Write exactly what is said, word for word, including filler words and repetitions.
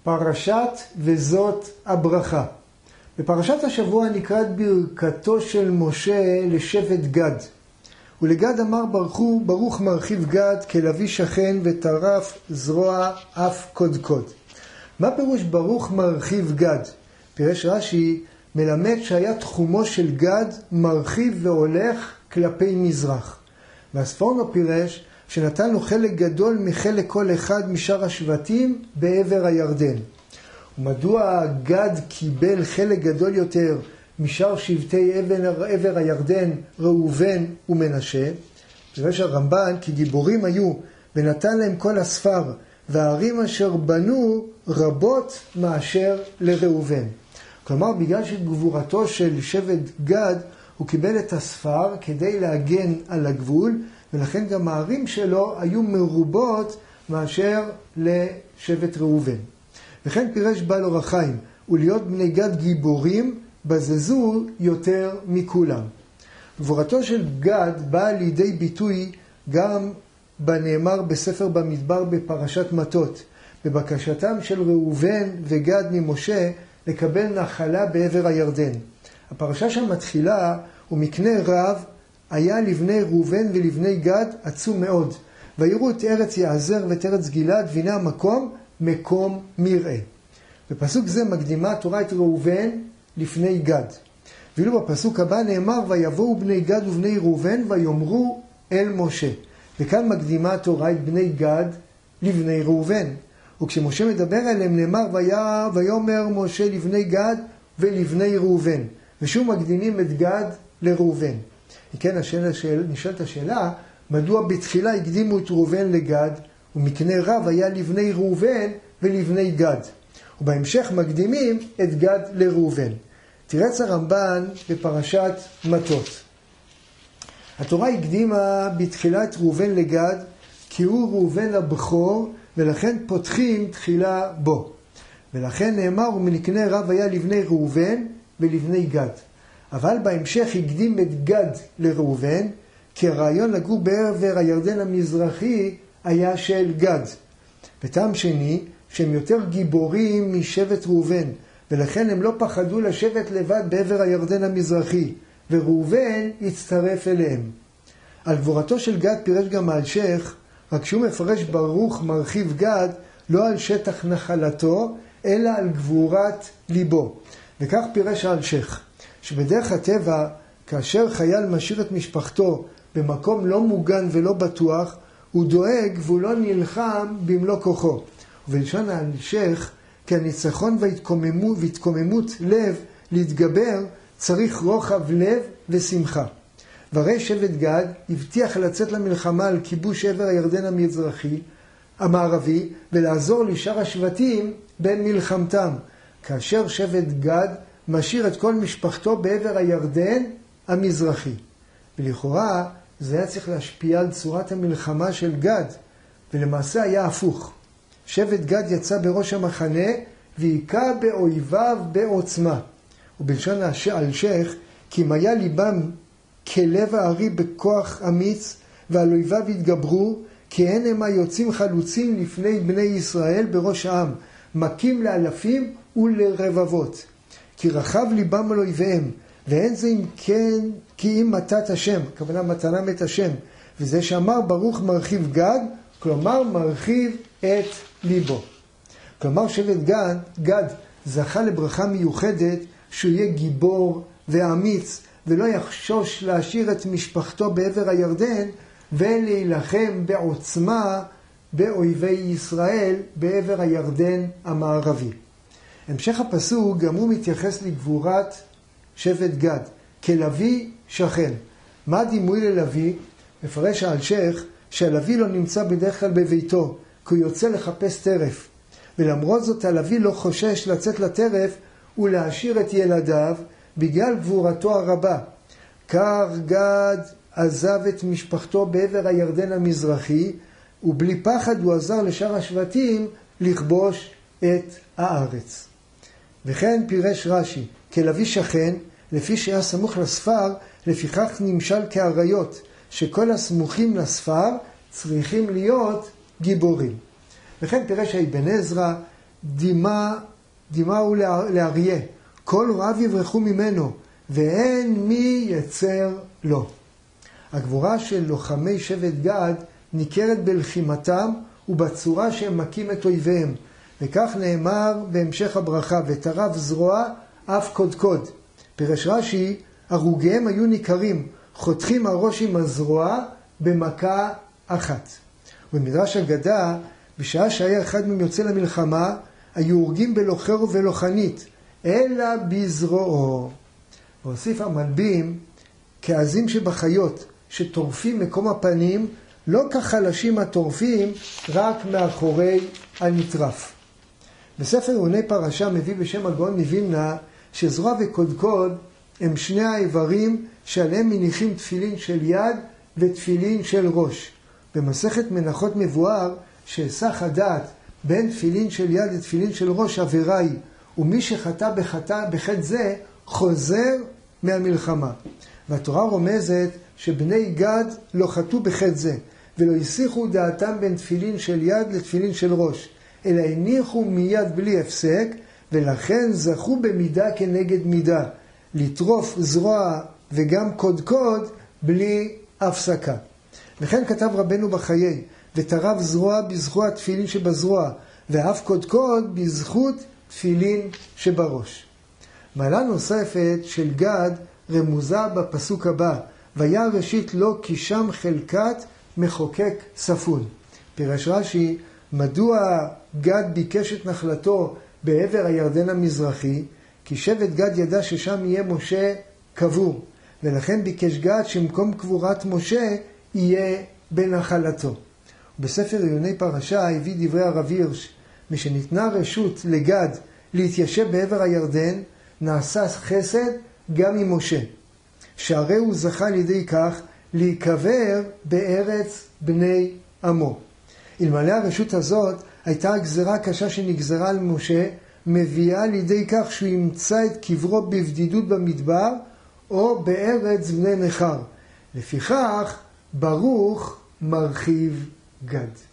פרשת וזאת הברכה. בפרשת השבוע נקראת ברכתו של משה לשבט גד. ולגד אמר ברוך, ברוך מרחיב גד כלביא שכן וטרף זרוע אף קודקוד. מה פירוש ברוך מרחיב גד? פירש רש"י, מלמד שהיה תחומו של גד מרחיב והולך כלפי מזרח. והספורנו פירש שנתן לו חלק גדול מחלק כל אחד משאר השבטים בעבר הירדן. ומדוע גד קיבל חלק גדול יותר משאר שבטי עבר הירדן, ראובן ומנשה? פירש הרמב"ן כי גיבורים היו ונתן להם כל הספר, והערים אשר בנו רבות מאשר לראובן. כלומר, בגלל שגבורתו של שבט גד, הוא קיבל את הספר כדי להגן על הגבול, ולכן גם הערים שלו היו מרובות מאשר לשבט ראובן. וכן פירש בעל אור החיים, ולהיות בני גד גיבורים בזזו יותר מכולם. גבורתו של גד באה לידי ביטוי גם בנאמר בספר במדבר בפרשת מטות, בבקשתם של ראובן וגד ממשה לקבל נחלה בעבר הירדן. הפרשה שם מתחילה, ומקנה רב היה לבני ראובן ולבני גד עצום מאוד, ויראו את ארץ יעזר ואת ארץ גלעד, והנה המקום מקום מרעה. בפסוק זה מקדימה התורה את ראובן לפני גד. ואילו בפסוק הבא נאמר, ויבואו בני גד ובני ראובן ויאמרו אל משה. וכאן מקדימה התורה את בני גד לבני ראובן. וכשמשה מדבר עליהם נאמר, ויאמר משה לבני גד ולבני ראובן. ושוב מקדימים את גד לראובן. כן, השאלה, נשאלת השאלה, מדוע בתחילה הקדימו את ראובן לגד, ומקנה רב היה לבני ראובן ולבני גד. ובהמשך מקדימים את גד לראובן. תירץ הרמב"ן בפרשת מטות. התורה הקדימה בתחילה את ראובן לגד, כי הוא ראובן הבכור, ולכן פותחים תחילה בו. ולכן נאמר, ומקנה רב היה לבני ראובן ולבני גד. אבל בהמשך הקדים את גד לראובן, כי הרעיון לגור בעבר הירדן המזרחי היה של גד. וטעם שני, שהם יותר גיבורים משבט ראובן, ולכן הם לא פחדו לשבת לבד בעבר הירדן המזרחי, וראובן הצטרף אליהם. על גבורתו של גד פירש גם האלשיך, רק שהוא מפרש ברוך מרחיב גד, לא על שטח נחלתו, אלא על גבורת ליבו. וכך פירש האלשיך, שבדרך הטבע, כאשר חייל משאיר את משפחתו במקום לא מוגן ולא בטוח, הוא דואג והוא לא נלחם במלוא כוחו. ובלשון האלשיך, כי הניצחון והתקוממות, והתקוממות לב להתגבר, צריך רוחב לב ושמחה. והרי שבט גד הבטיח לצאת למלחמה על כיבוש עבר הירדן המזרחי, המערבי, ולעזור לשאר השבטים במלחמתם, כאשר שבט גד משאיר את כל משפחתו בעבר הירדן המזרחי. ולכאורה זה היה צריך להשפיע על צורת המלחמה של גד, ולמעשה היה הפוך. שבט גד יצא בראש המחנה והיכה באויביו בעוצמה. ובלשון האלשיך, כי אם היה ליבם כלב הארי בכוח אמיץ, ועל אויביו התגברו, כי הן הם היוצאים חלוצים לפני בני ישראל בראש העם, מכים לאלפים ולרבבות. כי רחב ליבם על אויביהם, ואין זה אם כן, כי אם מתת השם, הכוונה מתנה מת השם, וזה שאמר ברוך מרחיב גד, כלומר מרחיב את ליבו. כלומר שבט גד, גד זכה לברכה מיוחדת שהוא יהיה גיבור ואמיץ, ולא יחשוש להשאיר את משפחתו בעבר הירדן, ולהילחם בעוצמה באויבי ישראל בעבר הירדן המערבי. המשך הפסוק גם הוא מתייחס לגבורת שבט גד, כלביא שכן. מה דימוי ללביא? מפרש האלשיך שהלביא לא נמצא בדרך כלל בביתו, כי הוא יוצא לחפש טרף. ולמרות זאת הלביא לא חושש לצאת לטרף ולהשאיר את ילדיו בגלל גבורתו הרבה. כך גד עזב את משפחתו בעבר הירדן המזרחי, ובלי פחד הוא עזר לשאר השבטים לכבוש את הארץ. וכן פירש רש"י, כלביא שכן, לפי שהיה סמוך לספר, לפיכך נמשל כאריות, שכל הסמוכים לספר צריכים להיות גיבורים. וכן פירש אבן עזרא, דימה, דימה הוא לאריה, כל רב יברחו ממנו, ואין מי יצר לו. הגבורה של לוחמי שבט גד ניכרת בלחימתם ובצורה שהם מכים את אויביהם. וכך נאמר בהמשך הברכה, ותרב זרוע אף קודקוד. פירש רש"י, הרוגיהם היו ניכרים, חותכים הראש עם הזרוע במכה אחת. במדרש אגדה, בשעה שהיה אחד מהם יוצא למלחמה, היו הורגים בלוחר ובלוחנית, אלא בזרועו. והוסיף המלבים, כעזים שבחיות, שטורפים מקום הפנים, לא כחלשים הטורפים, רק מאחורי הנטרף. בספר עיוני פרשה מביא בשם הגאון מווילנה, שזרוע וקודקוד הם שני האיברים שעליהם מניחים תפילין של יד ותפילין של ראש. במסכת מנחות מבואר שהיסח הדעת בין תפילין של יד לתפילין של ראש עבירה היא, ומי שחטא בחטא בחטא זה חוזר מהמלחמה. והתורה רומזת שבני גד לא חטאו בחטא זה, ולא הסיחו דעתם בין תפילין של יד לתפילין של ראש, אלא הניחו מיד בלי הפסק, ולכן זכו במידה כנגד מידה, לטרוף זרוע וגם קודקוד בלי הפסקה. לכן כתב רבנו בחיי, ותרב זרוע בזכות תפילין שבזרוע, ואף קודקוד בזכות תפילין שבראש. מעלה נוספת של גד רמוזה בפסוק הבא, והיה ראשית לו כי שם חלקת מחוקק ספון. פירש רש"י, מדוע גד ביקש את נחלתו בעבר הירדן המזרחי? כי שבט גד ידע ששם יהיה משה קבור, ולכן ביקש גד שמקום קבורת משה יהיה בנחלתו. בספר עיוני פרשה הביא דברי הרב הירש, משניתנה רשות לגד להתיישב בעבר הירדן, נעשה חסד גם עם משה, שהרי הוא זכה על ידי כך להיקבר בארץ בני עמו. אלמלא הרשות הזאת הייתה הגזרה הקשה שנגזרה על משה, מביאה לידי כך שהוא ימצא את קברו בבדידות במדבר או בארץ בני נכר. לפיכך ברוך מרחיב גד.